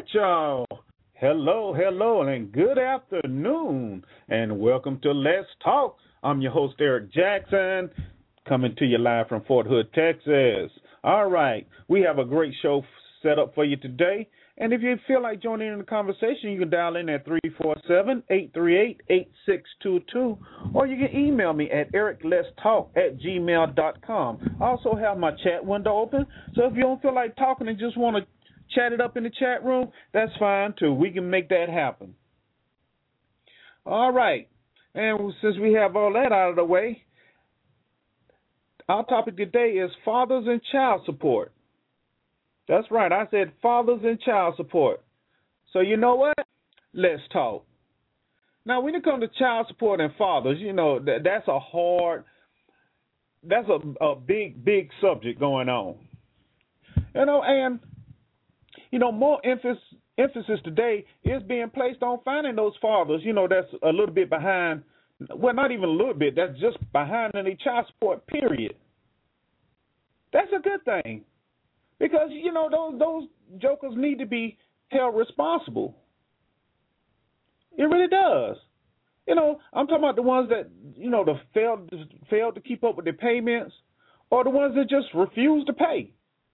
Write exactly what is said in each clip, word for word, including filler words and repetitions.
y'all. Hello, hello, and good afternoon, and welcome to Let's Talk. I'm your host, Eric Jackson, coming to you live from Fort Hood, Texas. All right, we have a great show set up for you today, and if you feel like joining in the conversation, you can dial in at three four seven, eight three eight, eight six two two, or you can email me at eric lets talk at gmail dot com. I also have my chat window open, so if you don't feel like talking and just want to chat it up in the chat room, that's fine too. We can make that happen. All right. And since we have all that out of the way, our topic today is fathers and child support. That's right. I said fathers and child support. So you know what? Let's talk. Now, when it comes to child support and fathers, you know, that, that's a hard, that's a, a big, big subject going on. You know, and You know, more emphasis emphasis today is being placed on finding those fathers, you know, that's a little bit behind, well, not even a little bit, that's just behind in the child support, period. That's a good thing because, you know, those those jokers need to be held responsible. It really does. You know, I'm talking about the ones that, you know, the failed, failed to keep up with their payments or the ones that just refuse to pay.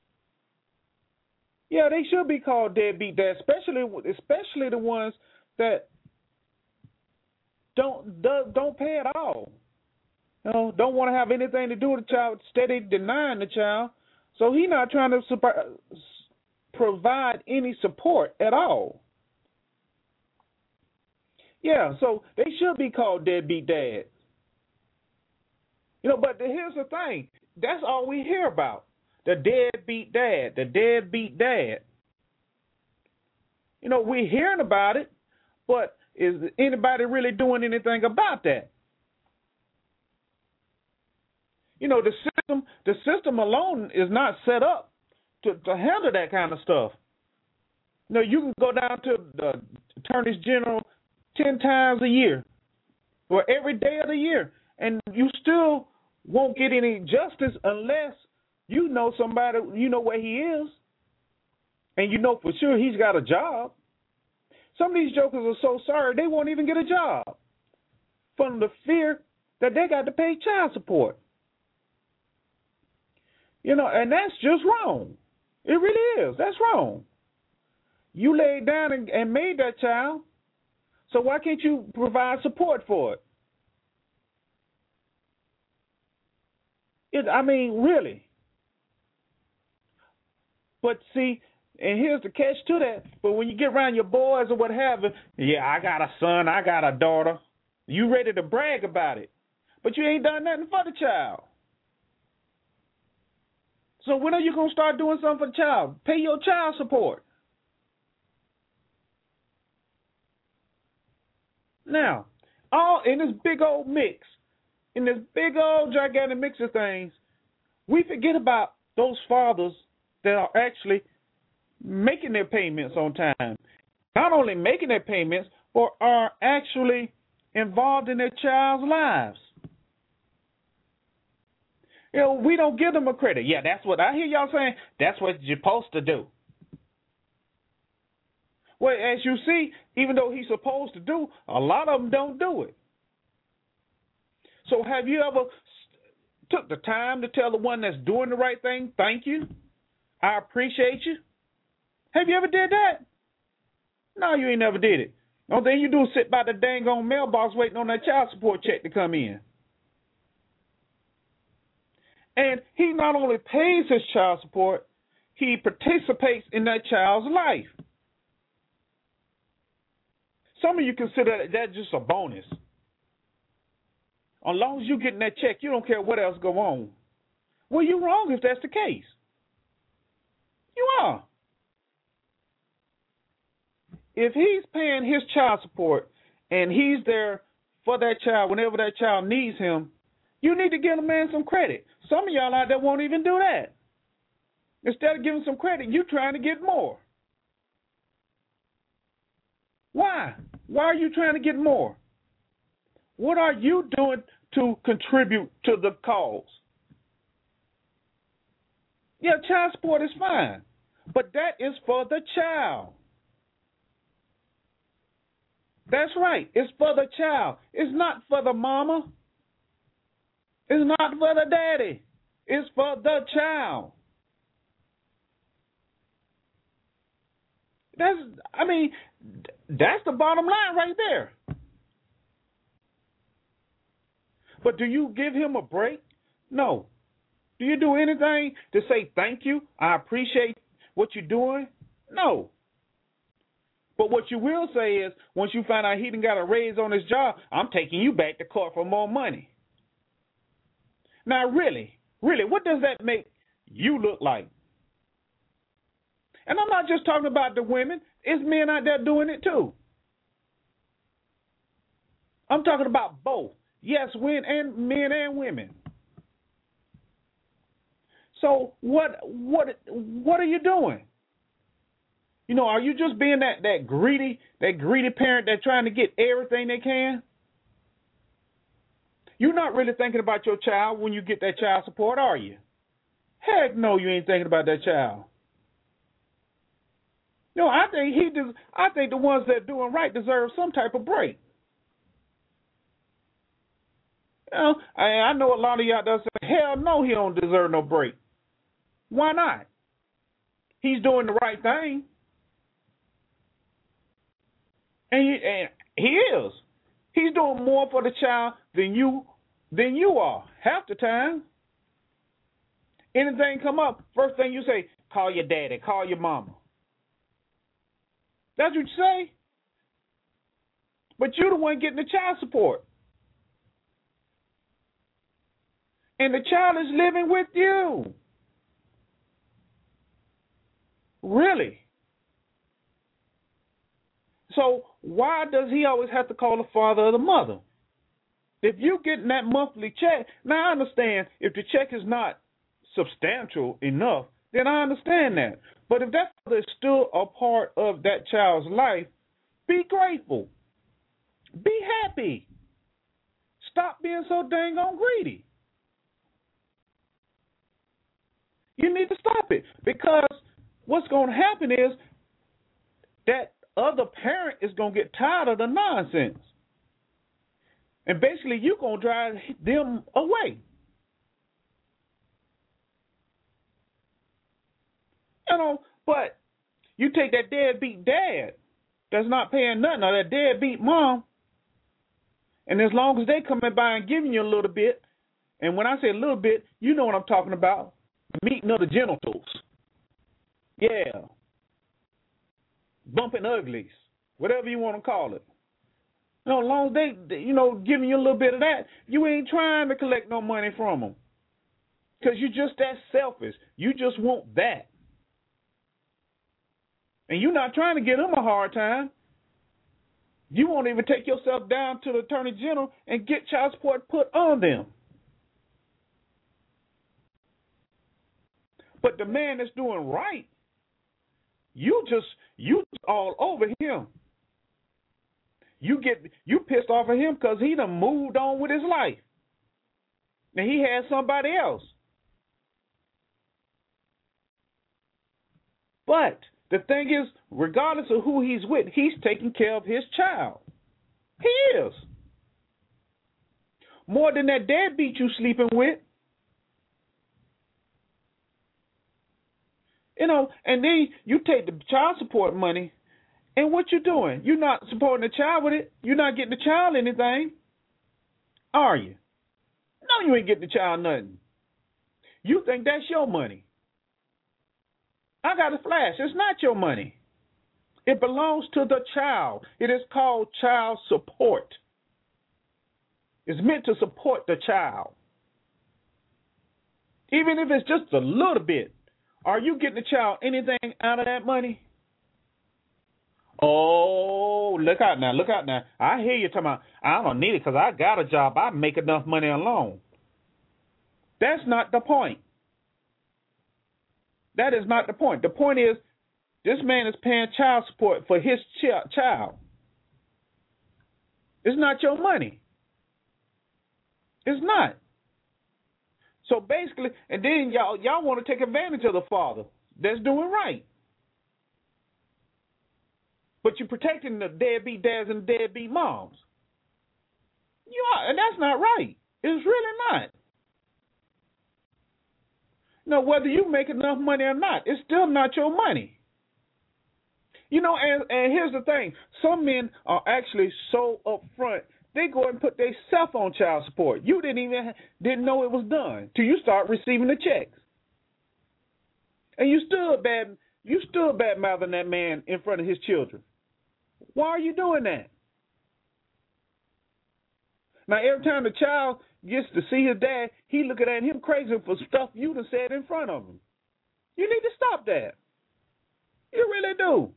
Yeah, they should be called deadbeat dads, especially especially the ones that don't don't pay at all. You know, don't want to have anything to do with the child, steady denying the child. So he's not trying to su- provide any support at all. Yeah, so they should be called deadbeat dads. You know, but here's the thing: that's all we hear about. The deadbeat dad, the deadbeat dad. You know, we're hearing about it, but is anybody really doing anything about that? You know, the system, the system alone is not set up to, to handle that kind of stuff. You know, you can go down to the Attorney General ten times a year, or every day of the year, and you still won't get any justice unless you know somebody, you know where he is, and you know for sure he's got a job. Some of these jokers are so sorry they won't even get a job from the fear that they got to pay child support. You know, and that's just wrong. It really is. That's wrong. You laid down and, and made that child, so why can't you provide support for it? it I mean, really. But see, and here's the catch to that. But when you get around your boys or what have you, yeah, I got a son, I got a daughter. You ready to brag about it. But you ain't done nothing for the child. So when are you going to start doing something for the child? Pay your child support. Now, all in this big old mix, in this big old gigantic mix of things, we forget about those fathers that are actually making their payments on time. Not only making their payments, but are actually involved in their child's lives. You know, we don't give them a credit. Yeah, that's what I hear y'all saying. That's what you're supposed to do. Well, as you see, even though he's supposed to do, a lot of them don't do it. So have you ever took the time to tell the one that's doing the right thing, thank you? I appreciate you. Have you ever did that? No, you ain't never did it. The only thing you do is sit by the dang on mailbox waiting on that child support check to come in. And he not only pays his child support, he participates in that child's life. Some of you consider that just a bonus. As long as you're getting that check, you don't care what else go on. Well, you're wrong if that's the case. You are. If he's paying his child support and he's there for that child whenever that child needs him, you need to give the man some credit. Some of y'all out there won't even do that. Instead of giving some credit, you're trying to get more. Why? Why are you trying to get more? What are you doing to contribute to the cause? Yeah, child support is fine, but that is for the child. That's right. It's for the child. It's not for the mama. It's not for the daddy. It's for the child. That's, I mean, that's the bottom line right there. But do you give him a break? No. Do you do anything to say thank you? I appreciate what you're doing? No. But what you will say is, once you find out he done got a raise on his job, I'm taking you back to court for more money. Now, really, really, what does that make you look like? And I'm not just talking about the women. It's men out there doing it too. I'm talking about both. Yes, men and men and women. So what what what are you doing? You know, are you just being that, that greedy, that greedy parent that's trying to get everything they can? You're not really thinking about your child when you get that child support, are you? Heck no, you ain't thinking about that child. No, I think he does. I think the ones that are doing right deserve some type of break. You know, I, I know a lot of y'all that say, hell no, he don't deserve no break. Why not? He's doing the right thing. And he, and he is. He's doing more for the child than you than you are half the time. Anything come up, first thing you say, call your daddy, call your mama. That's what you say. But you're the one getting the child support. And the child is living with you. Really? So why does he always have to call the father or the mother? If you're getting that monthly check, now I understand if the check is not substantial enough, then I understand that. But if that father is still a part of that child's life, be grateful. Be happy. Stop being so dang on greedy. You need to stop it, because what's going to happen is that other parent is going to get tired of the nonsense. And basically, you're going to drive them away. You know, but you take that deadbeat dad that's not paying nothing, or that deadbeat mom, and as long as they coming by and giving you a little bit, and when I say a little bit, you know what I'm talking about, meeting of the genitals. Yeah. Bumping uglies, whatever you want to call it. You know, as long as they, you know, giving you a little bit of that, you ain't trying to collect no money from them. Because you're just that selfish. You just want that. And you're not trying to give them a hard time. You won't even take yourself down to the Attorney General and get child support put on them. But the man that's doing right, you just, you all over him. You get, you pissed off at him because he done moved on with his life. And he had somebody else. But the thing is, regardless of who he's with, he's taking care of his child. He is. More than that deadbeat you sleeping with. You know, and then you take the child support money, and what you doing? You're not supporting the child with it. You're not getting the child anything, are you? No, you ain't getting the child nothing. You think that's your money. I got a flash. It's not your money. It belongs to the child. It is called child support. It's meant to support the child. Even if it's just a little bit. Are you getting the child anything out of that money? Oh, look out now, look out now. I hear you talking about, I don't need it because I got a job. I make enough money alone. That's not the point. That is not the point. The point is, this man is paying child support for his ch- child. It's not your money. It's not. So basically, and then y'all y'all want to take advantage of the father that's doing right. but you're protecting the deadbeat dads and deadbeat moms. You are, and that's not right. It's really not. Now, whether you make enough money or not, it's still not your money. You know, and, and here's the thing. Some men are actually so upfront, they go and put their self on child support. You didn't even didn't know it was done till you start receiving the checks. And you stood bad you stood bad mouthing that man in front of his children. Why are you doing that? Now, every time the child gets to see his dad, he looking at him crazy for stuff you done said in front of him. You need to stop that. You really do.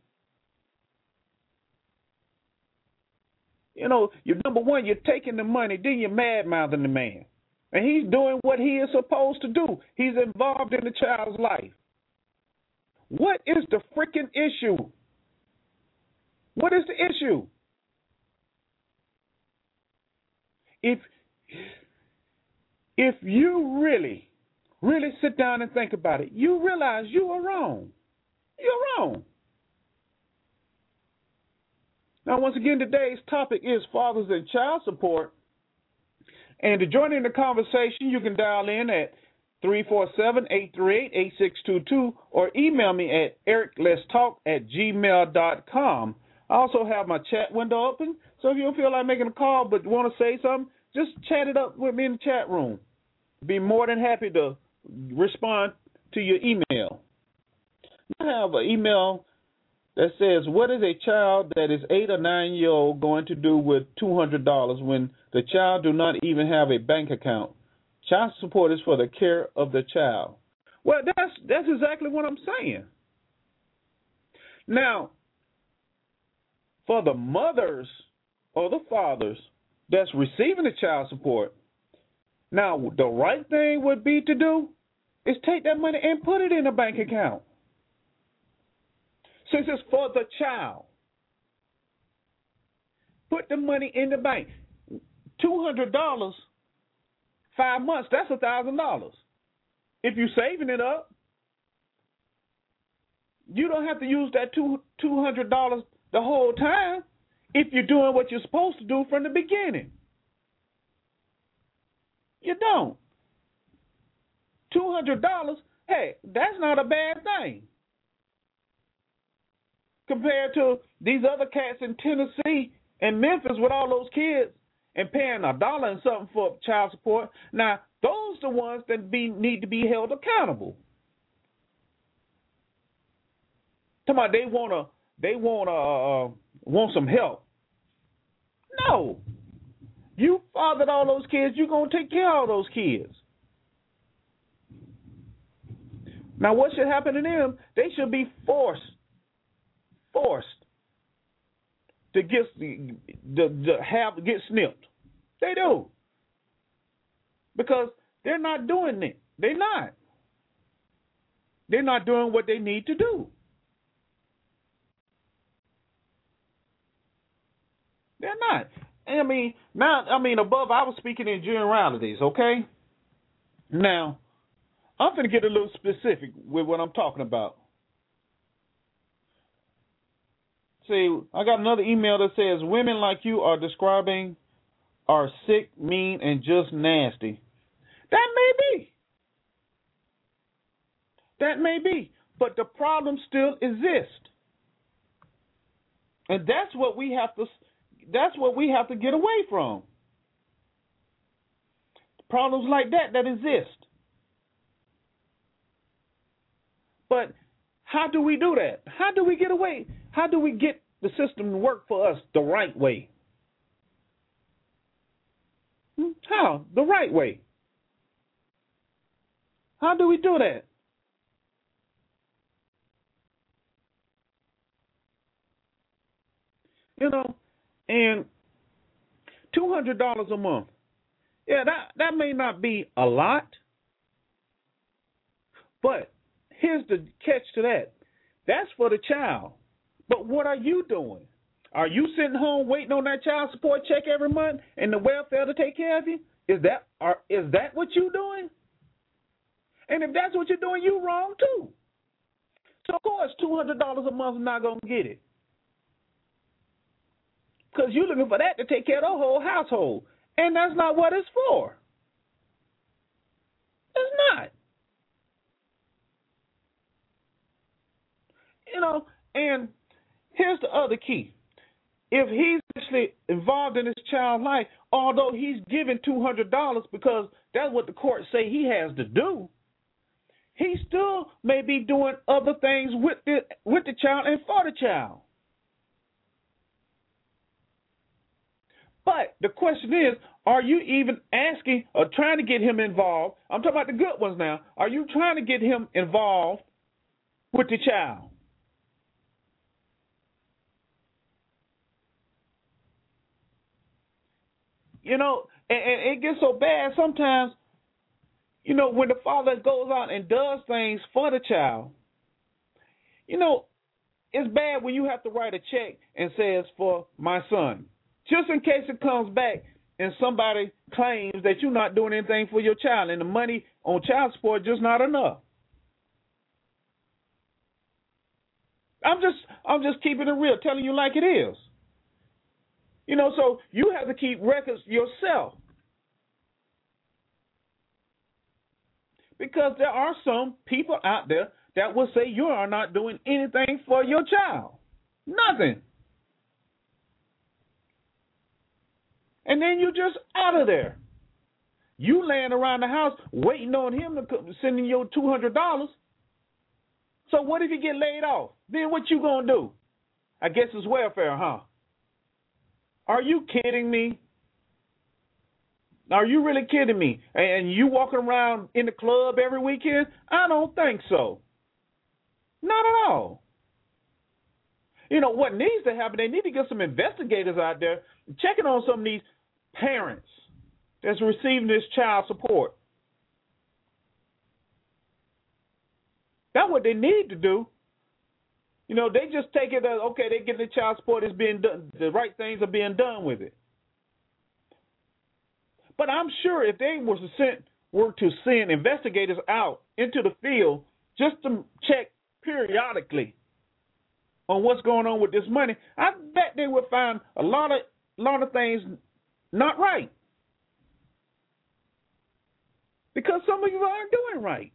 You know, you're number one, you're taking the money, then you're mad-mouthing the man. And he's doing what he is supposed to do. He's involved in the child's life. What is the freaking issue? What is the issue? If if you really, really sit down and think about it, you realize you are wrong. You're wrong. Now, once again, today's topic is fathers and child support. And to join in the conversation, you can dial in at three four seven, eight three eight, eight six two two or email me at eric let's talk at gmail dot com. I also have my chat window open, so if you don't feel like making a call but want to say something, just chat it up with me in the chat room. Be more than happy to respond to your email. I have an email that says, what is a child that is eight or nine year old going to do with two hundred dollars when the child do not even have a bank account? Child support is for the care of the child. Well, that's that's exactly what I'm saying. Now, for the mothers or the fathers that's receiving the child support, now the right thing would be to do is take that money and put it in a bank account. Since it's for the child, put the money in the bank. two hundred dollars, five months, that's one thousand dollars. If you're saving it up, you don't have to use that two hundred dollars the whole time if you're doing what you're supposed to do from the beginning. You don't. two hundred dollars, hey, that's not a bad thing. Compared to these other cats in Tennessee and Memphis with all those kids and paying a dollar and something for child support. Now, those are the ones that be, need to be held accountable. Talking about they wanna they wanna uh, want some help. No, you fathered all those kids. You're gonna take care of all those kids. Now, what should happen to them? They should be forced. Forced to get the, the, the have get snipped. They do, because they're not doing it. They're not. They're not doing what they need to do. They're not. I mean, now, I mean, above, I was speaking in generalities. Okay. Now, I'm going to get a little specific with what I'm talking about. See, I got another email that says, women like you are describing are sick, mean, and just nasty. That may be. That may be. But the problem still exists. And that's what we have to that's what we have to get away from. Problems like that that exist. But how do we do that? How do we get away? How do we get the system to work for us the right way? How? The right way. How do we do that? You know, and two hundred dollars a month. Yeah, that, that may not be a lot, but here's the catch to that. That's for the child. But what are you doing? Are you sitting home waiting on that child support check every month and the welfare to take care of you? Is that are, is that what you're doing? And if that's what you're doing, you're wrong too. So, of course, two hundred dollars a month is not going to get it. because you're looking for that to take care of the whole household. And that's not what it's for. It's not. You know, and here's the other key. If he's actually involved in his child's life, although he's given two hundred dollars because that's what the court say he has to do, he still may be doing other things with the, with the child and for the child. But the question is, are you even asking or trying to get him involved? I'm talking about the good ones now. Are you trying to get him involved with the child? You know, and, and it gets so bad sometimes, you know, when the father goes out and does things for the child, you know, it's bad when you have to write a check and says for my son, just in case it comes back and somebody claims that you're not doing anything for your child and the money on child support just not enough. I'm just I'm just keeping it real, telling you like it is. You know, so you have to keep records yourself. Because there are some people out there that will say you are not doing anything for your child. Nothing. And then you're just out of there. You laying around the house waiting on him to send you your two hundred dollars. So what if you get laid off? Then what you going to do? I guess it's welfare, huh? Are you kidding me? Are you really kidding me? And you walking around in the club every weekend? I don't think so. Not at all. You know, what needs to happen, they need to get some investigators out there checking on some of these parents that's receiving this child support. That's what they need to do. You know, they just take it as, okay, they get the child support, it's being done, the right things are being done with it. But I'm sure if they were to send, were to send investigators out into the field just to check periodically on what's going on with this money, I bet they would find a lot of lot of things not right. Because some of you aren't doing right.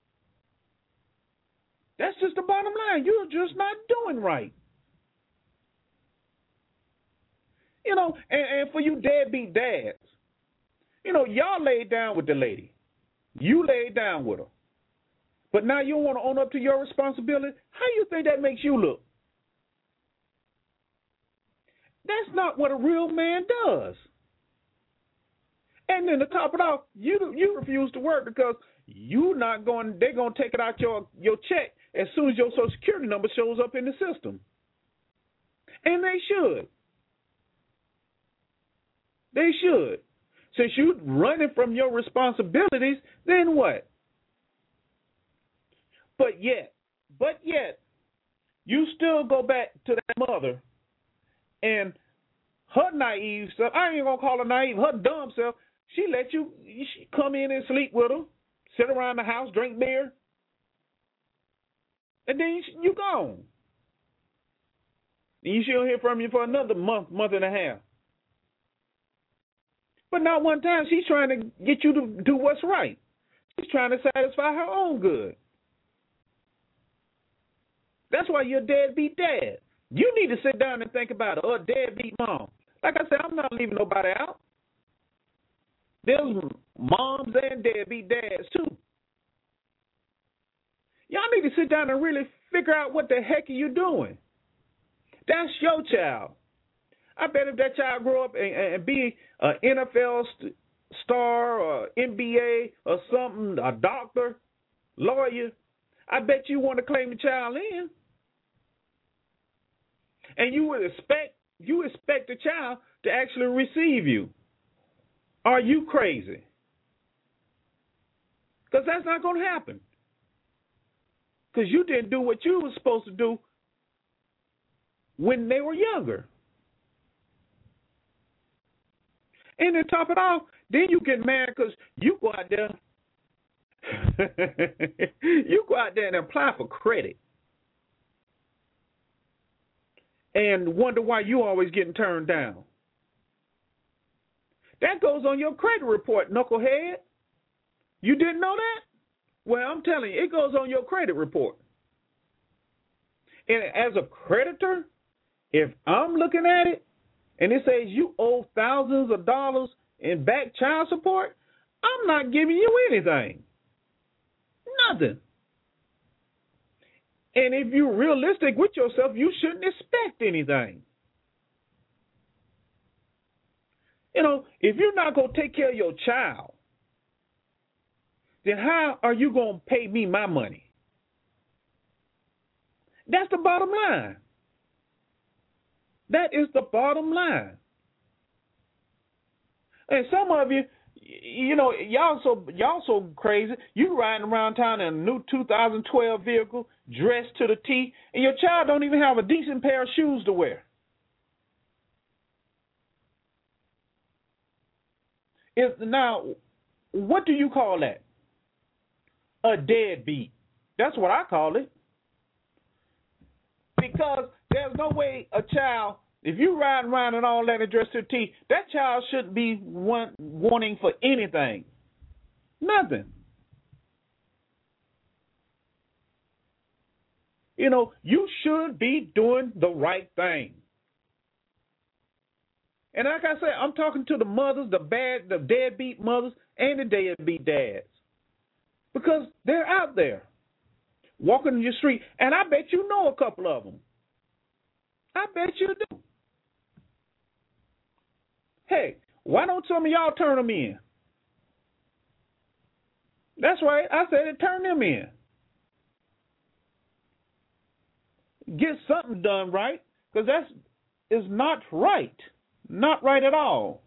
That's just the bottom line. You're just not doing right. You know, and, and for you deadbeat dads, you know, y'all laid down with the lady. You laid down with her. But now you don't want to own up to your responsibility? How do you think that makes you look? That's not what a real man does. And then to top it off, you you refuse to work because you not going. They're gonna take it out your your check as soon as your Social Security number shows up in the system. And they should. They should. Since you're running from your responsibilities, then what? But yet, but yet, you still go back to that mother and her naive self. I ain't even gonna call her naive. Her dumb self. She let you she come in and sleep with her, sit around the house, drink beer, and then you gone. And you she'll hear from you for another month, month and a half. But not one time she's trying to get you to do what's right. She's trying to satisfy her own good. That's why you're a deadbeat dad. You need to sit down and think about it, or a deadbeat mom. Like I said, I'm not leaving nobody out. There's moms and deadbeat dads, too. Y'all need to sit down and really figure out what the heck are you doing. That's your child. I bet if that child grow up and, and be an N F L st- star or N B A or something, a doctor, lawyer, I bet you want to claim the child in. And you would expect you expect the child to actually receive you. Are you crazy? Because that's not going to happen. Because you didn't do what you were supposed to do when they were younger. And then top it off, then you get mad because you go out there. you go out there and apply for credit. and wonder why you always getting turned down. That goes on your credit report, knucklehead. You didn't know that? Well, I'm telling you, it goes on your credit report. And as a creditor, if I'm looking at it and it says you owe thousands of dollars in back child support, I'm not giving you anything. Nothing. And if you're realistic with yourself, you shouldn't expect anything. You know, if you're not going to take care of your child, then how are you going to pay me my money? That's the bottom line. That is the bottom line. And some of you, you know, y'all so y'all so crazy. You riding around town in a new two thousand twelve vehicle, dressed to the T, and your child don't even have a decent pair of shoes to wear. Is now, what do you call that? A deadbeat. That's what I call it. Because there's no way a child, if you riding around and all that and dressed to the T, that child shouldn't be want, wanting for anything. Nothing. You know, you should be doing the right thing. And like I said, I'm talking to the mothers, the bad, the deadbeat mothers, and the deadbeat dads. Because they're out there walking in your street, and I bet you know a couple of them. I bet you do. Hey, why don't some of y'all turn them in? That's right. I said it, turn them in. Get something done right, because that's is not right. Not right at all.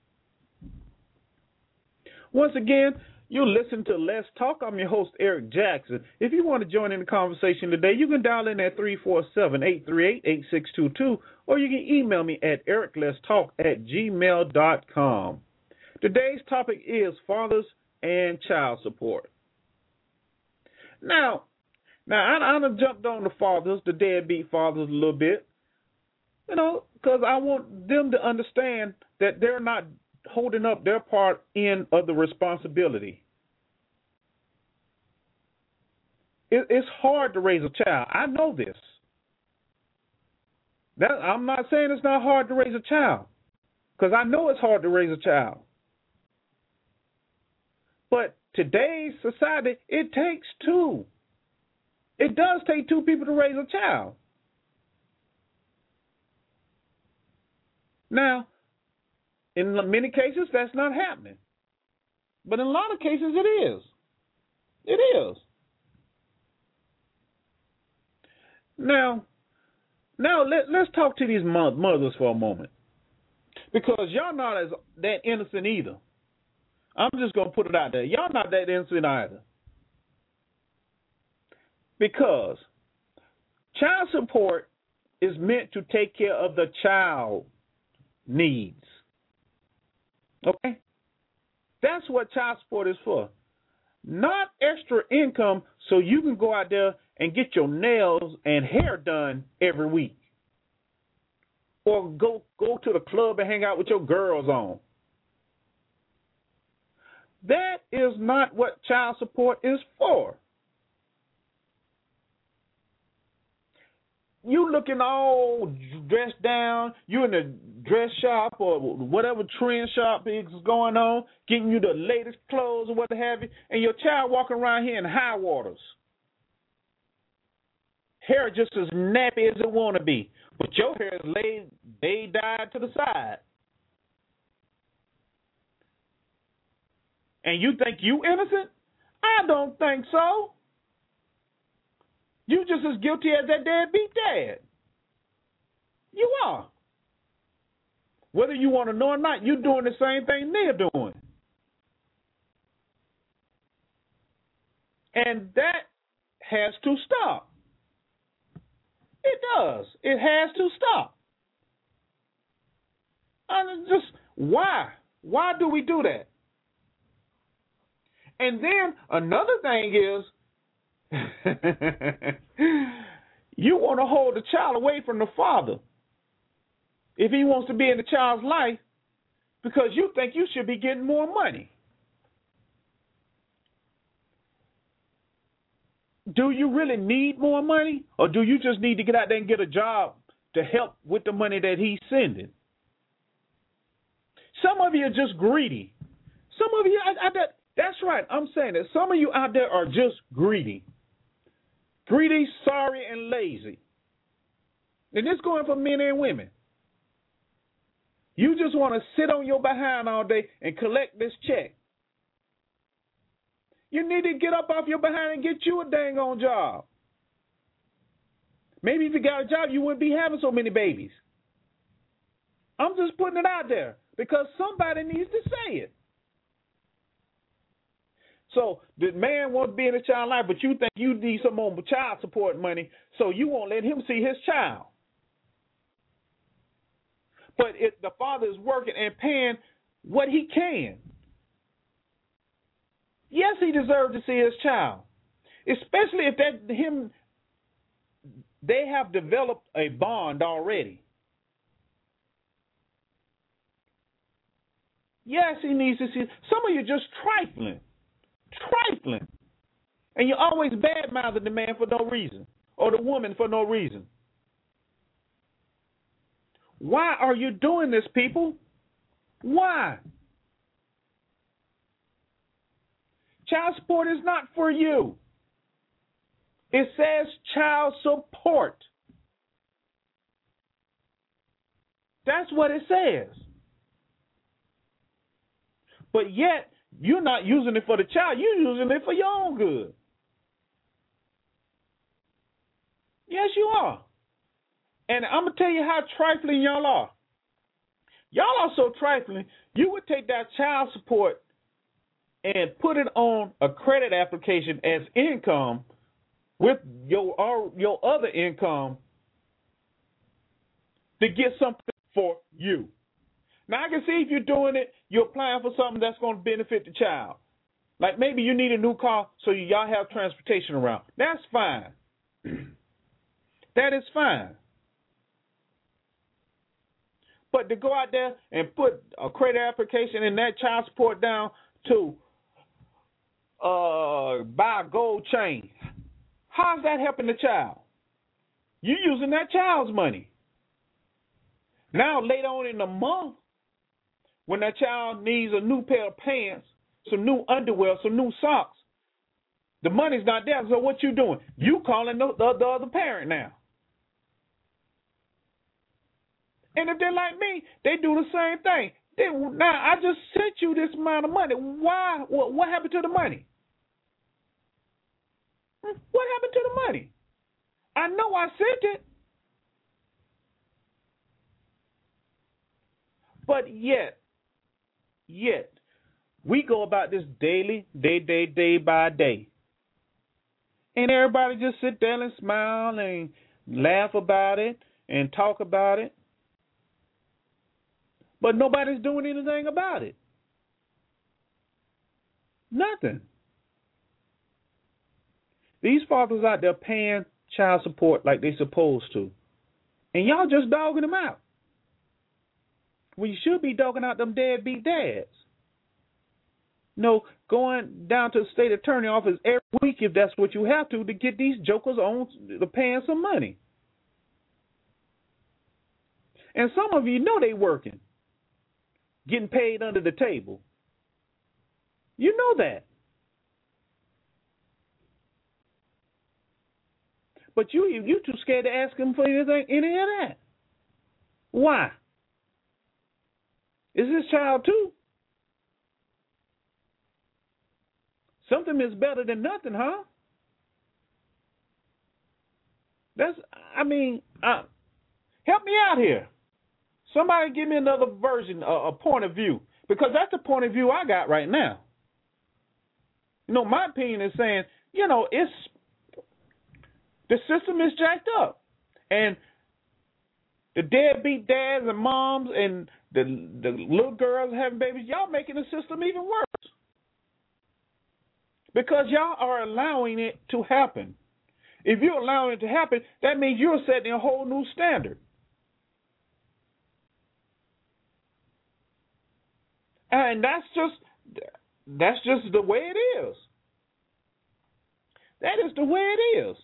Once again, you listen to Let's Talk. I'm your host, Eric Jackson. If you want to join in the conversation today, you can dial in at three four seven, eight three eight, eight six two two, or you can email me at eric lets talk at gmail dot com. Today's topic is fathers and child support. Now, now I, I done jumped on the fathers, the deadbeat fathers a little bit, you know, because I want them to understand that they're not holding up their part in of the responsibility. It, it's hard to raise a child. I know this. That, I'm not saying it's not hard to raise a child, because I know it's hard to raise a child. But today's society, it takes two. It does take two people to raise a child. Now, in many cases, that's not happening. But in a lot of cases, it is. It is. Now, now let, let's talk to these mothers for a moment. Because y'all not as that innocent either. I'm just going to put it out there. Y'all not that innocent either. Because child support is meant to take care of the child needs. Okay? That's what child support is for. Not extra income so you can go out there and get your nails and hair done every week. Or go, go to the club and hang out with your girls on. That is not what child support is for. You looking all dressed down, you in the dress shop or whatever trend shop is going on, getting you the latest clothes or what have you, and your child walking around here in high waters. Hair just as nappy as it want to be, but your hair is laid, they dyed to the side. And you think you innocent? I don't think so. You just as guilty as that deadbeat dad. You are. Whether you want to know or not, you're doing the same thing they're doing. And that has to stop. It does. It has to stop. And just why? Why do we do that? And then another thing is, you want to hold the child away from the father. if he wants to be in the child's life because you think you should be getting more money. Do you really need more money, or do you just need to get out there and get a job to help with the money that he's sending? Some of you are just greedy. Some of you, I, I, that, that's right, I'm saying that. Some of you out there are just greedy. Greedy, sorry, and lazy. And this going for men and women. You just want to sit on your behind all day and collect this check. You need to get up off your behind and get you a dang on job. Maybe if you got a job, you wouldn't be having so many babies. I'm just putting it out there because somebody needs to say it. So the man wants to be in a child's life, but you think you need some more child support money, so you won't let him see his child. But if the father is working and paying what he can, yes, he deserves to see his child, especially if that him they have developed a bond already. Yes, he needs to see. Some of you are just trifling, trifling, and you're always bad-mouthing the man for no reason or the woman for no reason. Why are you doing this, people? Why? Child support is not for you. It says child support. That's what it says. But yet, you're not using it for the child. You're using it for your own good. Yes, you are. And I'm going to tell you how trifling y'all are. Y'all are so trifling, you would take that child support and put it on a credit application as income with your or your other income to get something for you. Now, I can see if you're doing it, you're applying for something that's going to benefit the child. Like maybe you need a new car so y'all have transportation around. That's fine. That is fine. But to go out there and put a credit application and that child support down to uh, buy a gold chain, how's that helping the child? You're using that child's money. Now, later on in the month, when that child needs a new pair of pants, some new underwear, some new socks, the money's not there. So what you doing? You calling the, the, the other parent now. And if they're like me, they do the same thing. They, now, I just sent you this amount of money. Why? What, what happened to the money? What happened to the money? I know I sent it. But yet, yet, we go about this daily, day, day, day by day. And everybody just sit there and smile and laugh about it and talk about it. But nobody's doing anything about it. Nothing. These fathers out there paying child support like they're supposed to. And y'all just dogging them out. Well, you should be dogging out them deadbeat dads. No, going down to the state attorney office every week if that's what you have to to get these jokers on to paying some money. And some of you know they working. Getting paid under the table. You know that. But you you too scared to ask them for anything, any of that. Why? Is this child too? Something is better than nothing, huh? That's, I mean, uh, help me out here. Somebody give me another version, a, a point of view, because that's the point of view I got right now. You know, my opinion is saying, you know, it's the system is jacked up, and the deadbeat dads and moms and the the little girls having babies, y'all making the system even worse because y'all are allowing it to happen. If you're allowing it to happen, that means you're setting a whole new standard. And that's just that's just the way it is. That is the way it is.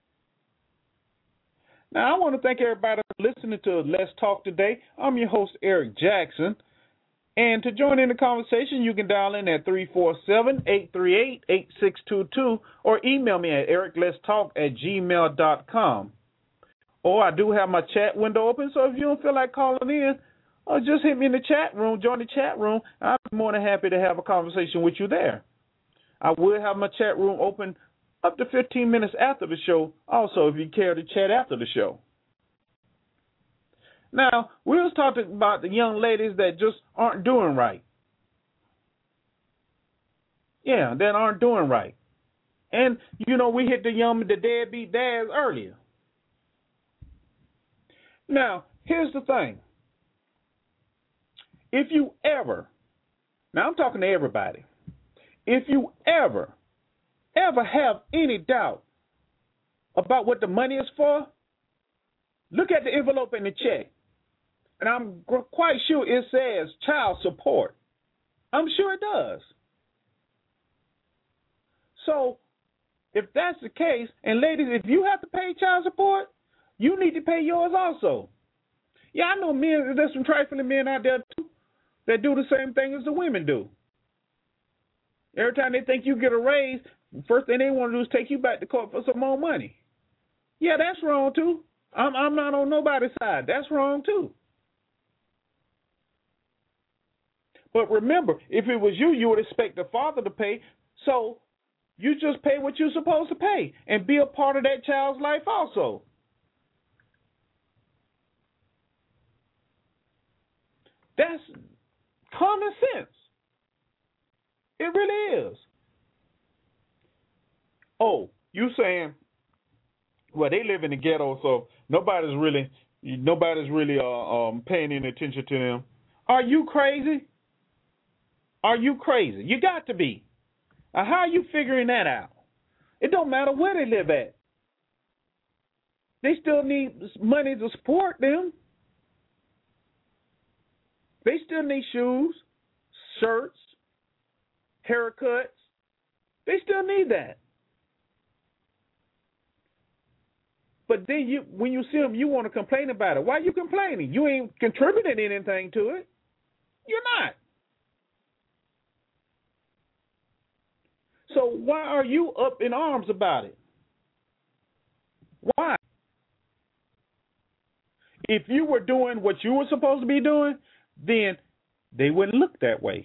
Now, I want to thank everybody for listening to Let's Talk today. I'm your host, Eric Jackson. And to join in the conversation, you can dial in at three four seven, eight three eight, eight six two two or email me at eric lets talk at gmail dot com. Or I do have my chat window open, so if you don't feel like calling in, or just hit me in the chat room, join the chat room. I'm more than happy to have a conversation with you there. I will have my chat room open up to fifteen minutes after the show, also, if you care to chat after the show. Now, we was talking about the young ladies that just aren't doing right. Yeah, that aren't doing right. And, you know, we hit the young, the deadbeat dads earlier. Now, here's the thing. If you ever, now I'm talking to everybody, if you ever, ever have any doubt about what the money is for, look at the envelope in the check. And I'm quite sure it says child support. I'm sure it does. So, if that's the case, and ladies, if you have to pay child support, you need to pay yours also. Yeah, I know men, there's some trifling men out there too that do the same thing as the women do. Every time they think you get a raise, first thing they want to do is take you back to court for some more money. Yeah, that's wrong too. I'm, I'm not on nobody's side. That's wrong too. But remember, if it was you, you would expect the father to pay. So you just pay what you're supposed to pay and be a part of that child's life also. That's common sense. It really is. Oh, you saying, well, they live in the ghetto, so nobody's really, nobody's really uh, um, paying any attention to them. Are you crazy? Are you crazy? You got to be. Now, how are you figuring that out? It don't matter where they live at. They still need money to support them. They still need shoes, shirts, haircuts. They still need that. But then you, when you see them, you want to complain about it. Why are you complaining? You ain't contributed anything to it. You're not. So why are you up in arms about it? Why? If you were doing what you were supposed to be doing, then they wouldn't look that way.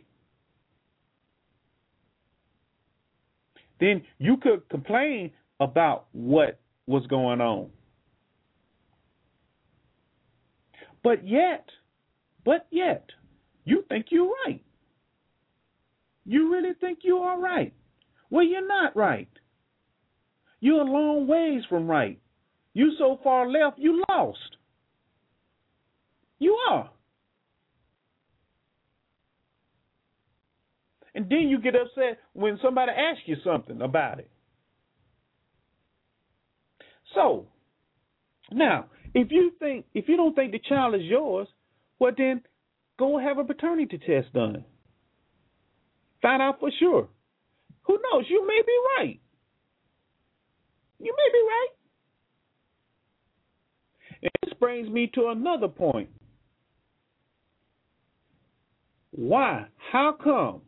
Then you could complain about what was going on. But yet, but yet, you think you're right. You really think you are right. Well, you're not right. You're a long ways from right. You so far left, you lost. You are. And then you get upset when somebody asks you something about it. So, now, if you think, if you don't think the child is yours, well then, go have a paternity test done. Find out for sure. Who knows? You may be right. You may be right. And this brings me to another point. Why? How come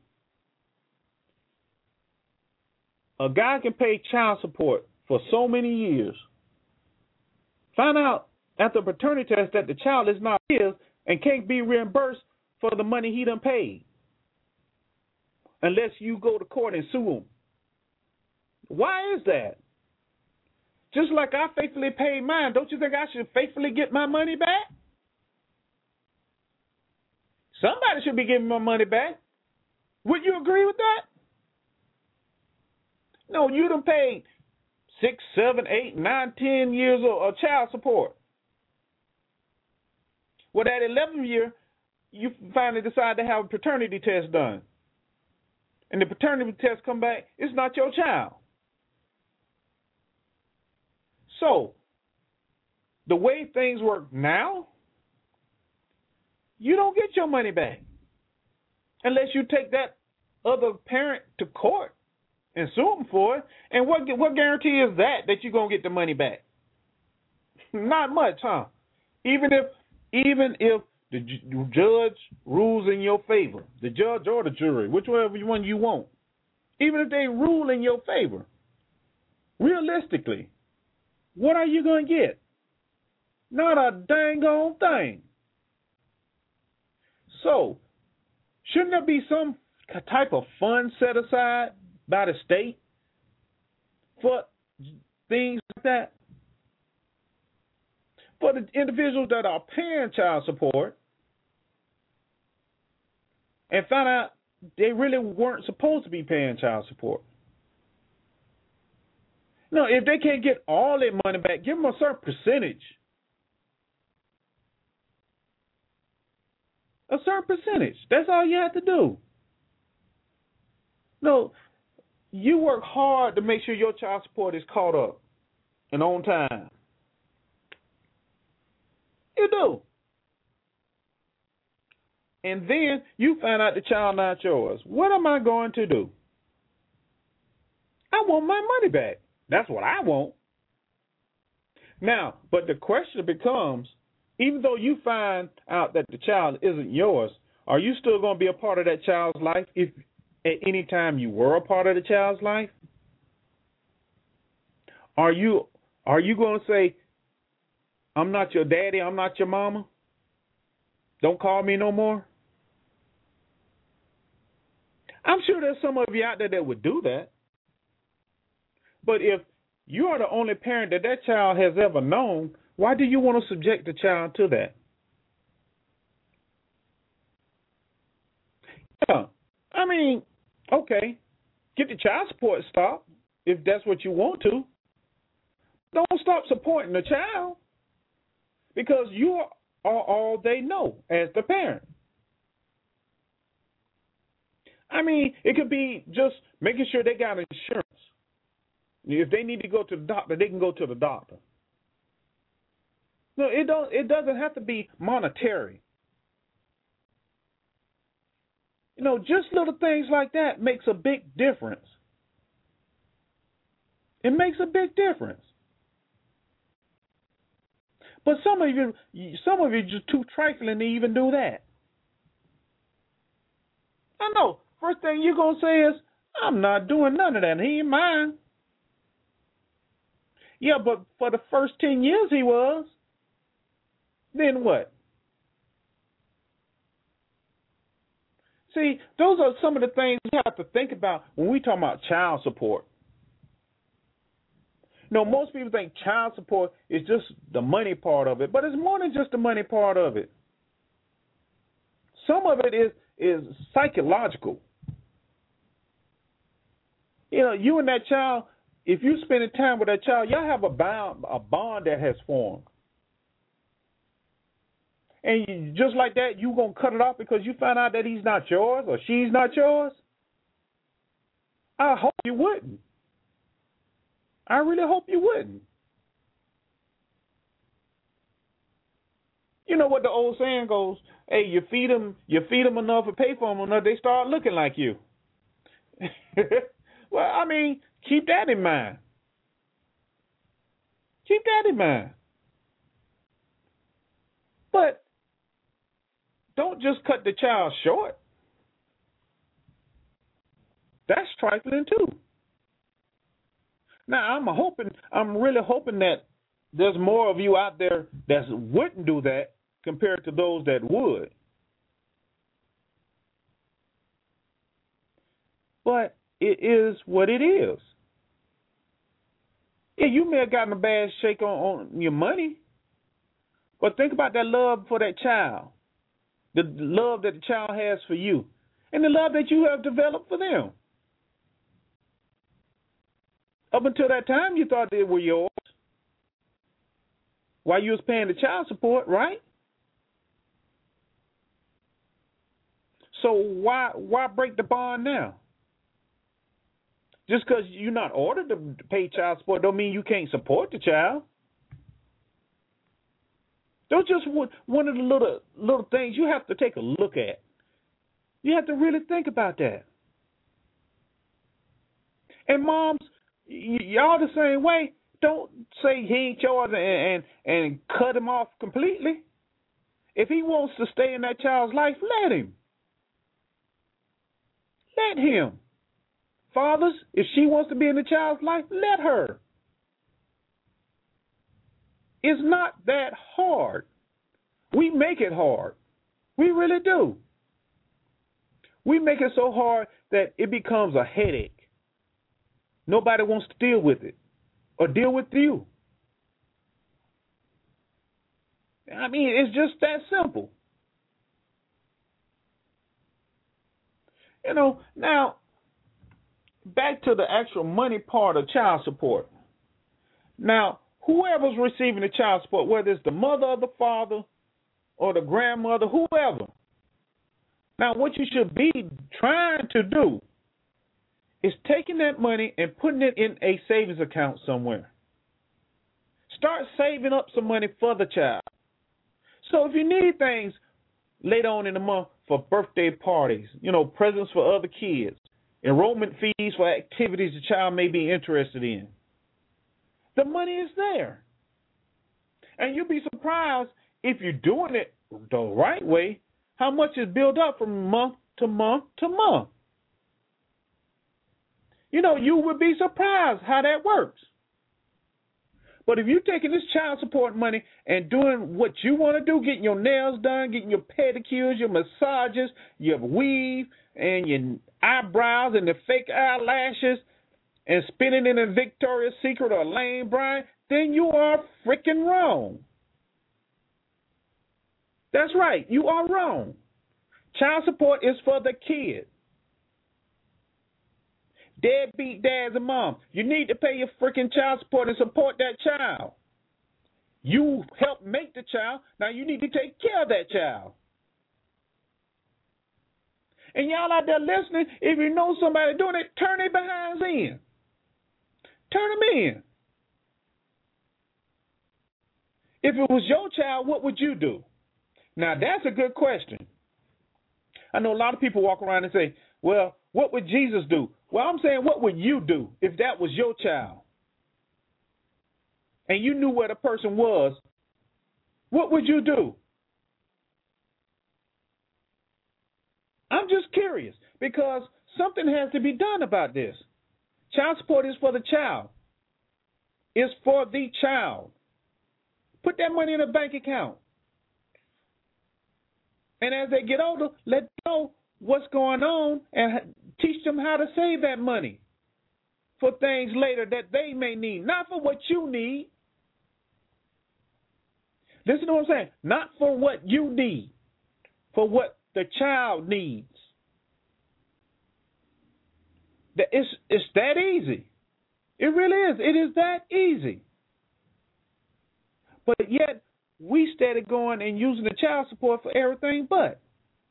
a guy can pay child support for so many years, find out after a paternity test that the child is not his and can't be reimbursed for the money he done paid? Unless you go to court and sue him. Why is that? Just like I faithfully paid mine, don't you think I should faithfully get my money back? Somebody should be giving my money back. Would you agree with that? No, you done paid six, seven, eight, nine, ten years of, of child support. Well, that eleventh year, you finally decide to have a paternity test done. And the paternity test come back, it's not your child. So, the way things work now, you don't get your money back. unless you take that other parent to court and sue them for it. And what what guarantee is that that you're gonna get the money back? Not much, huh? Even if even if the judge rules in your favor, the judge or the jury, whichever one you want, even if they rule in your favor, realistically, what are you going to get? Not a dang on thing. So, shouldn't there be some type of fund set aside by the state for things like that? For the individuals that are paying child support and found out they really weren't supposed to be paying child support. No, if they can't get all their money back, give them a certain percentage. A certain percentage. That's all you have to do. No, you work hard to make sure your child support is caught up and on time. You do. And then you find out the child not yours. What am I going to do? I want my money back. That's what I want. Now, but the question becomes, even though you find out that the child isn't yours, are you still going to be a part of that child's life if at any time you were a part of the child's life? Are you are you going to say, I'm not your daddy, I'm not your mama? Don't call me no more? I'm sure there's some of you out there that would do that. But if you are the only parent that that child has ever known, why do you want to subject the child to that? Yeah, I mean, okay, get the child support stopped if that's what you want to. Don't stop supporting the child because you are all they know as the parent. I mean, it could be just making sure they got insurance. If they need to go to the doctor, they can go to the doctor. No, it don't. It doesn't have to be monetary. You know, just little things like that makes a big difference. It makes a big difference. But some of you, some of you, are just too trifling to even do that. I know. First thing you're gonna say is, "I'm not doing none of that. He ain't mine." Yeah, but for the first ten years he was. Then what? See, those are some of the things we have to think about when we talk about child support. You know, most people think child support is just the money part of it, but it's more than just the money part of it. Some of it is, is psychological. You know, you and that child, if you spend time with that child, y'all have a bond, a bond that has formed. And you, just like that, you going to cut it off because you found out that he's not yours or she's not yours? I hope you wouldn't. I really hope you wouldn't. You know what the old saying goes, hey, you feed them, you feed them enough or pay for them enough, they start looking like you. Well, I mean, keep that in mind. Keep that in mind. But don't just cut the child short. That's trifling too. Now, I'm hoping, I'm really hoping that there's more of you out there that wouldn't do that compared to those that would. But it is what it is. Yeah, you may have gotten a bad shake on, on your money, but think about that love for that child, the love that the child has for you, and the love that you have developed for them. Up until that time, you thought they were yours while you was paying the child support, right? So why why break the bond now? Just because you're not ordered to pay child support don't mean you can't support the child. Those just one of the little little things you have to take a look at. You have to really think about that. And moms, y- y'all the same way. Don't say he ain't yours and, and and cut him off completely. If he wants to stay in that child's life, let him. Let him. Fathers, if she wants to be in the child's life, let her. It's not that hard. We make it hard. We really do. We make it so hard that it becomes a headache. Nobody wants to deal with it or deal with you. I mean, it's just that simple. You know, now, back to the actual money part of child support. Now, whoever's receiving the child support, whether it's the mother or the father or the grandmother, whoever. Now, what you should be trying to do is taking that money and putting it in a savings account somewhere. Start saving up some money for the child. So if you need things later on in the month for birthday parties, you know, presents for other kids, enrollment fees for activities the child may be interested in, the money is there. And you'll be surprised if you're doing it the right way, how much is built up from month to month to month. You know, you would be surprised how that works. But if you're taking this child support money and doing what you want to do, getting your nails done, getting your pedicures, your massages, your weave, and your eyebrows and the fake eyelashes, and spending it in Victoria's Secret or Lane Bryant, then you are freaking wrong. That's right, you are wrong. Child support is for the kid. Deadbeat dads and moms, you need to pay your freaking child support and support that child. You helped make the child, now you need to take care of that child. And y'all out there listening, if you know somebody doing it, turn their behinds in. Turn them in. If it was your child, what would you do? Now, that's a good question. I know a lot of people walk around and say, well, what would Jesus do? Well, I'm saying, what would you do if that was your child? And you knew where the person was, what would you do? I'm just curious because something has to be done about this. Child support is for the child. It's for the child. Put that money in a bank account. And as they get older, let them know what's going on and teach them how to save that money for things later that they may need, not for what you need. Listen to what I'm saying. Not for what you need, for what the child needs. It's, it's that easy. It really is. It is that easy. But yet, we started going and using the child support for everything but.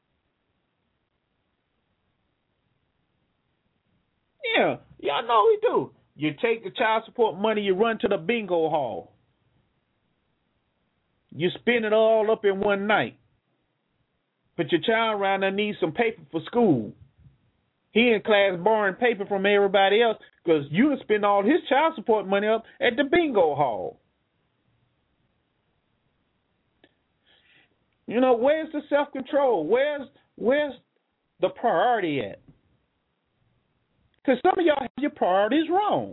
Yeah, y'all know we do. You take the child support money, you run to the bingo hall. You spend it all up in one night. But your child around there needs some paper for school. He in class borrowing paper from everybody else because you spend all his child support money up at the bingo hall. You know, where's the self-control? Where's where's the priority at? Because some of y'all have your priorities wrong.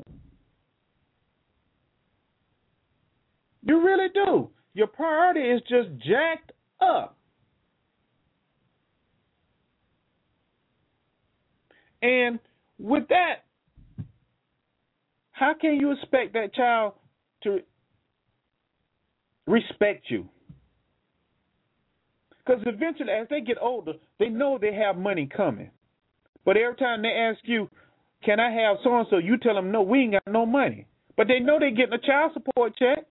You really do. Your priority is just jacked up. And with that, how can you expect that child to respect you? Because eventually, as they get older, they know they have money coming. But every time they ask you, can I have so-and-so, you tell them, no, we ain't got no money. But they know they're getting a child support check.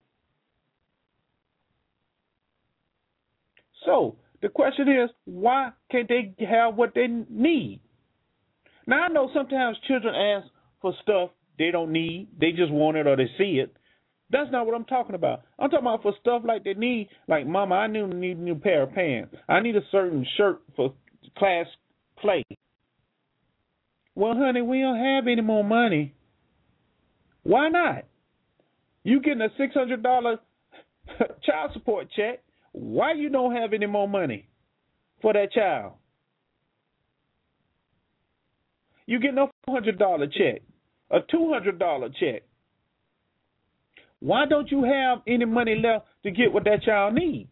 So the question is, why can't they have what they need? Now, I know sometimes children ask for stuff they don't need. They just want it or they see it. That's not what I'm talking about. I'm talking about for stuff like they need, like, Mama, I need a new pair of pants. I need a certain shirt for class play. Well, honey, we don't have any more money. Why not? You getting a six hundred dollars child support check. Why you don't have any more money for that child? You getting a four hundred dollars check, a two hundred dollars check. Why don't you have any money left to get what that child needs?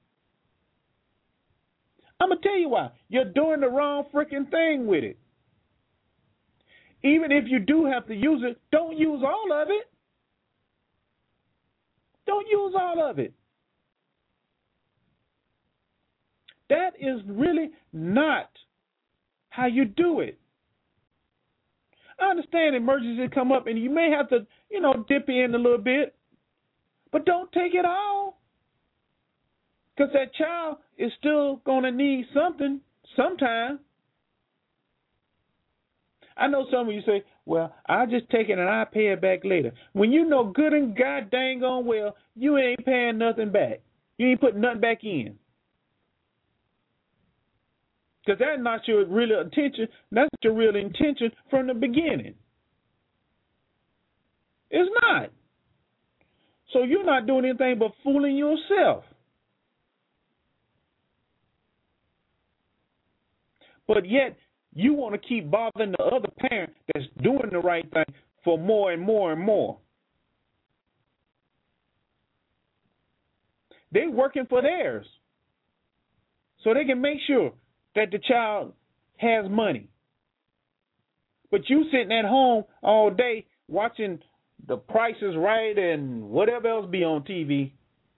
I'm going to tell you why. You're doing the wrong freaking thing with it. Even if you do have to use it, don't use all of it. Don't use all of it. That is really not how you do it. I understand emergencies come up and you may have to, you know, dip in a little bit, but don't take it all. Because that child is still going to need something sometime. I know some of you say, well, I'll just take it and I'll pay it back later. When you know good and god dang on well, you ain't paying nothing back. You ain't putting nothing back in. Because that's not your real intention. That's your real intention from the beginning. It's not. So you're not doing anything but fooling yourself. But yet, you want to keep bothering the other parent that's doing the right thing for more and more and more. They're working for theirs so they can make sure that the child has money. But you sitting at home all day watching The Price is Right and whatever else be on T V.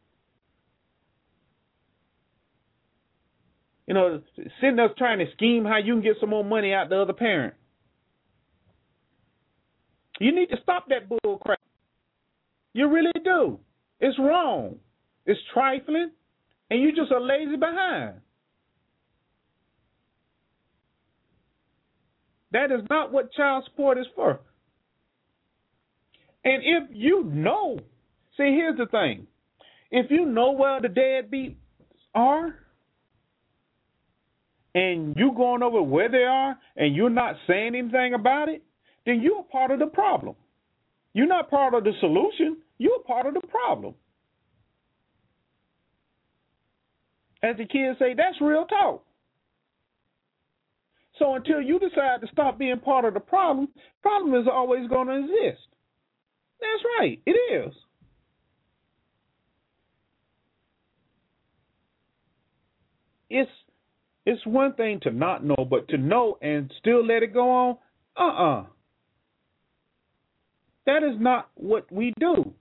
You know, sitting there trying to scheme how you can get some more money out the other parent. You need to stop that bull crap. You really do. It's wrong. It's trifling, and you just are lazy behind. That is not what child support is for. And if you know, see, here's the thing. If you know where the deadbeats are, and you going over where they are, and you're not saying anything about it, then you're part of the problem. You're not part of the solution. You're part of the problem. As the kids say, that's real talk. So until you decide to stop being part of the problem, problem is always going to exist. That's right. It is. It's it's one thing to not know, but to know and still let it go on, uh-uh. That is not what we do.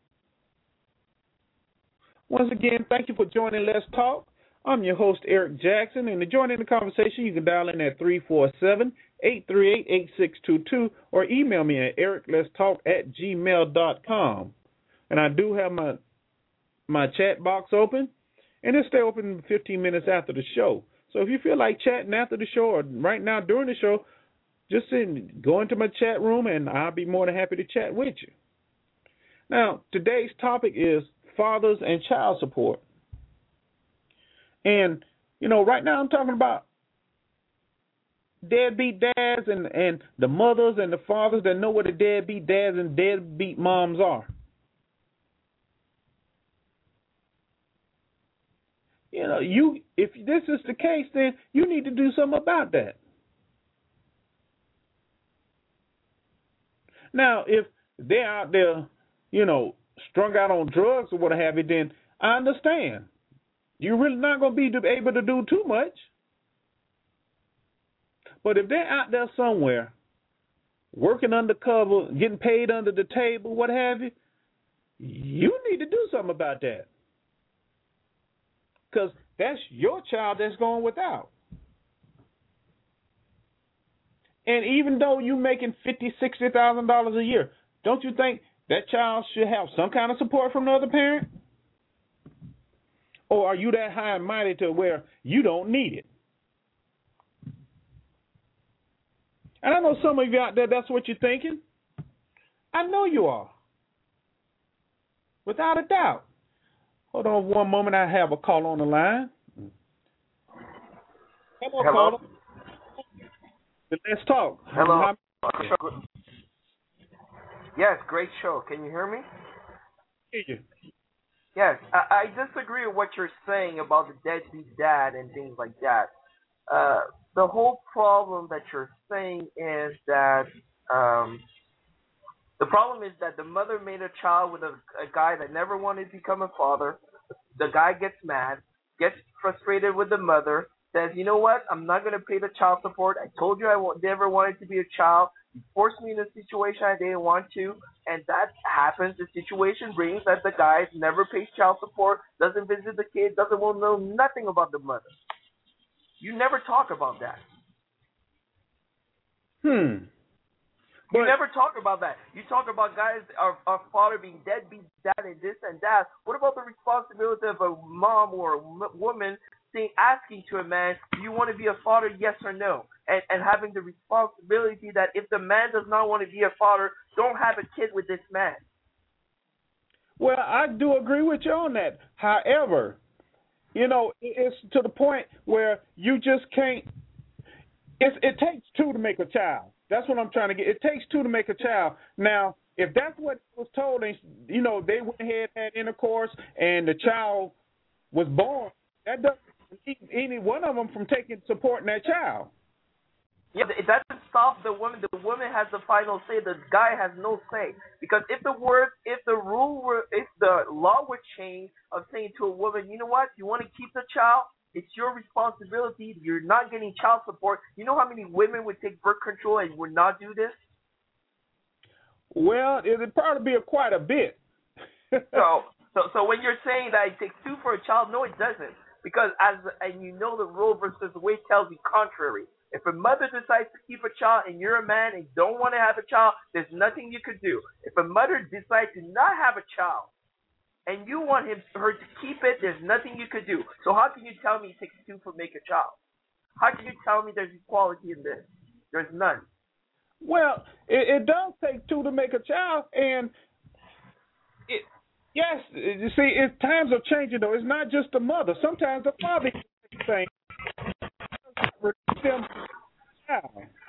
Once again, thank you for joining Let's Talk. I'm your host, Eric Jackson, and to join in the conversation, you can dial in at three four seven, eight three eight, eight six two two or email me at eric let's talk at gmail dot com. And I do have my my chat box open, and it'll stay open fifteen minutes after the show. So if you feel like chatting after the show or right now during the show, just in, go into my chat room, and I'll be more than happy to chat with you. Now, today's topic is fathers and child support. And, you know, right now I'm talking about deadbeat dads and, and the mothers and the fathers that know what the deadbeat dads and deadbeat moms are. You know, you if this is the case, then you need to do something about that. Now, if they're out there, you know, strung out on drugs or what have you, then I understand. You're really not going to be able to do too much. But if they're out there somewhere, working undercover, getting paid under the table, what have you, you need to do something about that. Because that's your child that's going without. And even though you're making fifty thousand dollars, sixty thousand dollars a year, don't you think that child should have some kind of support from the other parent? Or are you that high and mighty to where you don't need it? And I know some of you out there, that's what you're thinking. I know you are. Without a doubt. Hold on one moment. I have a call on the line. Come on, Hello? caller. Let's talk. Hello. Yes, great show. Can you hear me? Hear you. Yes, I, I disagree with what you're saying about the deadbeat dad and things like that. Uh, the whole problem that you're saying is that um, the problem is that the mother made a child with a, a guy that never wanted to become a father. The guy gets mad, gets frustrated with the mother, says, you know what, I'm not going to pay the child support. I told you I w- never wanted to be a child. You forced me in a situation I didn't want to, and that happens. The situation brings that the guy never pays child support, doesn't visit the kid, doesn't want to know nothing about the mother. You never talk about that. Hmm. You But, never talk about that. You talk about guys, our, our father being deadbeat dad and this and that. What about the responsibility of a mom or a m- woman saying, asking to a man, do you want to be a father, yes or no? And, and having the responsibility that if the man does not want to be a father, don't have a kid with this man. well, I do agree with you on that. However, you know, it's to the point where you just can't. It's, it takes two to make a child. That's what I'm trying to get. It takes two to make a child. Now, if that's what was told, and you know, they went ahead and had intercourse, and the child was born, that doesn't keep any one of them from taking supporting that child. Yeah, it doesn't stop the woman. The woman has the final say. The guy has no say. Because if the word, if the rule were, if the law would change of saying to a woman, you know what, you want to keep the child, it's your responsibility. You're not getting child support. You know how many women would take birth control and would not do this? Well, it'd probably be a, quite a bit. so, so, so when you're saying that it takes two for a child, no, it doesn't. Because as and you know the Roe versus Wade tells you contrary. If a mother decides to keep a child and you're a man and don't want to have a child, there's nothing you could do. If a mother decides to not have a child and you want him her to keep it, there's nothing you could do. So how can you tell me it takes two to make a child? How can you tell me there's equality in this? There's none. Well, it, it does take two to make a child, and it yes, you see, it, times are changing though. It's not just the mother. Sometimes the father is the same. Them child.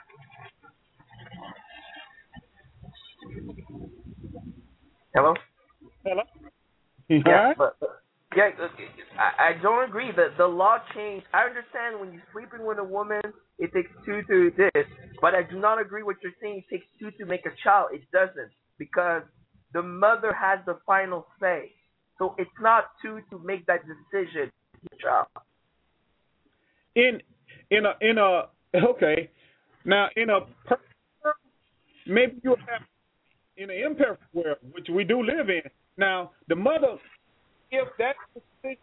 Hello? Hello? Yeah, Right? but, but yeah, I, I don't agree that the law changed. I understand when you're sleeping with a woman, it takes two to this, but I do not agree with what you're saying. It takes two to make a child. It doesn't, because the mother has the final say. So it's not two to make that decision. Child. In in a in a okay, now in a maybe you have in an imperfect world, which we do live in. Now the mother, if that decision,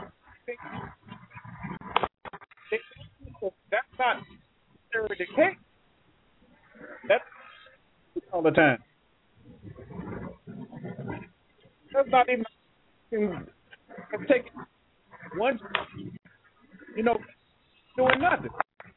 that's not necessarily the case. That's all the time. That's not even taking one, you know, doing nothing.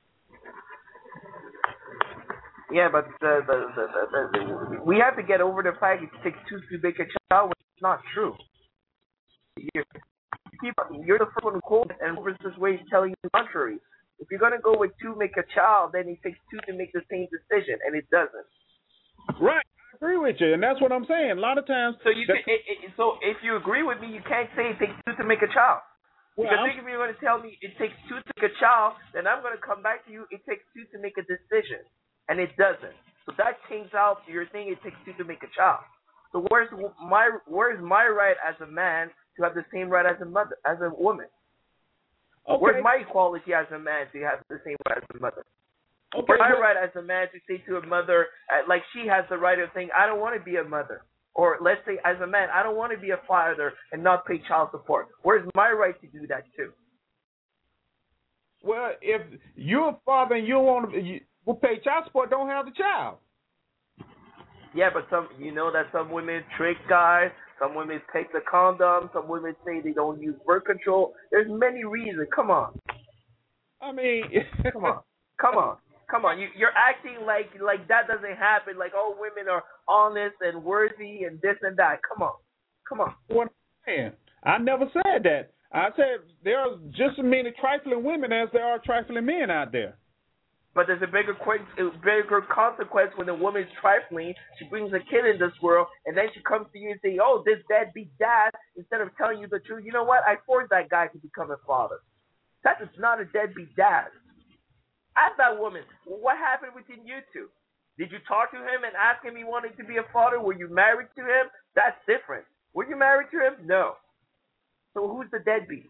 Yeah, but the, the, the, the, the, we have to get over the fact it takes two to make a child, which is not true. You're, you're the first one who quoted it, and versus way is telling you the contrary. If you're going to go with two to make a child, then it takes two to make the same decision, and it doesn't. Right, I agree with you, and that's what I'm saying. A lot of times. So you can, it, it, so if you agree with me, you can't say it takes two to make a child. Well, because I'm, if you're going to tell me it takes two to make a child, then I'm going to come back to you. It takes two to make a decision, and it doesn't. So that changes out your thing. It takes two to make a child. So where's my where's my right as a man to have the same right as a mother as a woman? okay. Where's my equality as a man to have the same right as a mother? Okay, Where's my well, right as a man to say to a mother, uh, like she has the right of saying, I don't want to be a mother. Or let's say as a man, I don't want to be a father and not pay child support. Where's my right to do that too? Well, if you're a father and you don't want to you, will pay child support, don't have the child. Yeah, but some, you know that some women trick guys. Some women take the condom. Some women say they don't use birth control. There's many reasons. Come on. I mean, come on, come on, come on. You, you're acting like like that doesn't happen. Like all women are honest and worthy and this and that. Come on, come on. What I'm saying, I never said that. I said there are just as many trifling women as there are trifling men out there. But there's a bigger, a bigger consequence when a woman is trifling. She brings a kid in this world, and then she comes to you and says, "Oh, this deadbeat dad," instead of telling you the truth. You know what? I forced that guy to become a father. That is not a deadbeat dad. Ask that woman, what happened between you two? Did you talk to him and ask him he wanted to be a father? Were you married to him? That's different. Were you married to him? No. So who's the deadbeat?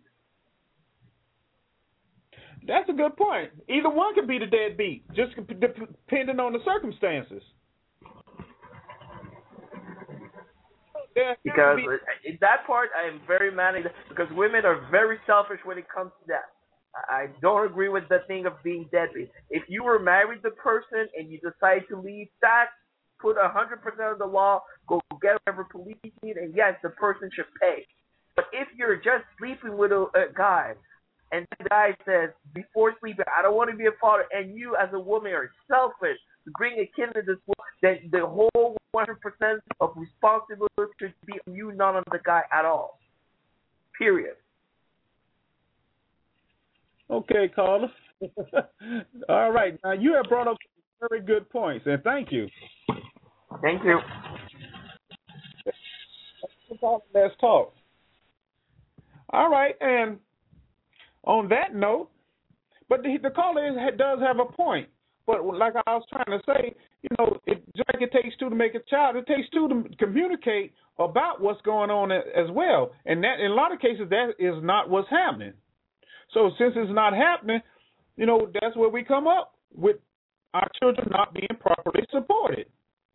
That's a good point. Either one could be the deadbeat, just depending on the circumstances. Because be- in that part, I am very mad at that, because women are very selfish when it comes to that. I don't agree with the thing of being deadbeat. If you were married to the person and you decide to leave, that put one hundred percent of the law, go get whatever police need, and yes, the person should pay. But if you're just sleeping with a, a guy, and the guy says, before sleeping, I don't want to be a father, and you as a woman are selfish to bring a kid into this world, then the whole one hundred percent of responsibility should be on you, not on the guy at all. Period. Okay, caller. All right. Now, you have brought up very good points, and thank you. Thank you. Let's talk. All right, and on that note, but the, the caller is, does have a point. But like I was trying to say, you know, it, just like it takes two to make a child, it takes two to communicate about what's going on as well. And that, in a lot of cases, that is not what's happening. So since it's not happening, you know, that's where we come up with our children not being properly supported.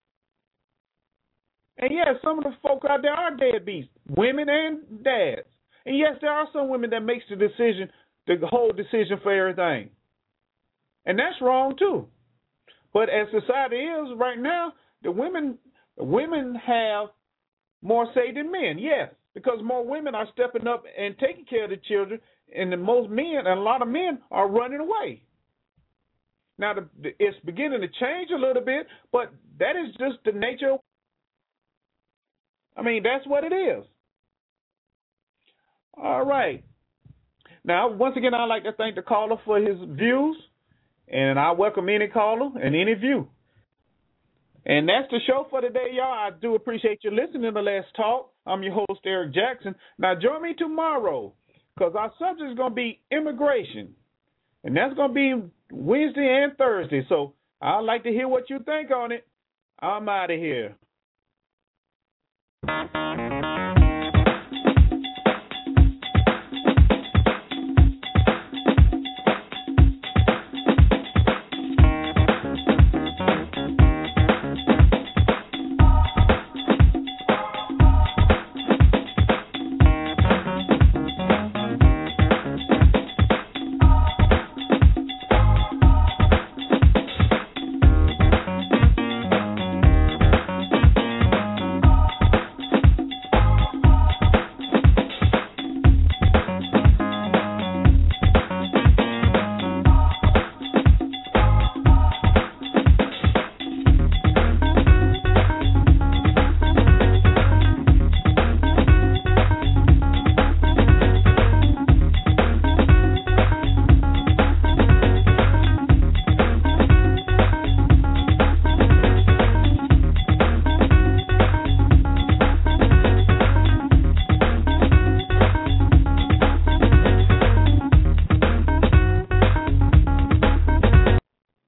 And yes, some of the folk out there are deadbeats, women and dads. And yes, there are some women that makes the decision, the whole decision for everything. And that's wrong too. But as society is right now, the women women have more say than men, yes, because more women are stepping up and taking care of the children, and the most men, and a lot of men are running away. Now, the, the, it's beginning to change a little bit, but that is just the nature of, I mean, that's what it is. All right. Now, once again, I'd like to thank the caller for his views, and I welcome any caller and any view. And that's the show for today, y'all. I do appreciate you listening to Let's Talk. I'm your host, Eric Jackson. Now, join me tomorrow, because our subject is going to be immigration, and that's going to be Wednesday and Thursday. So I'd like to hear what you think on it. I'm out of here.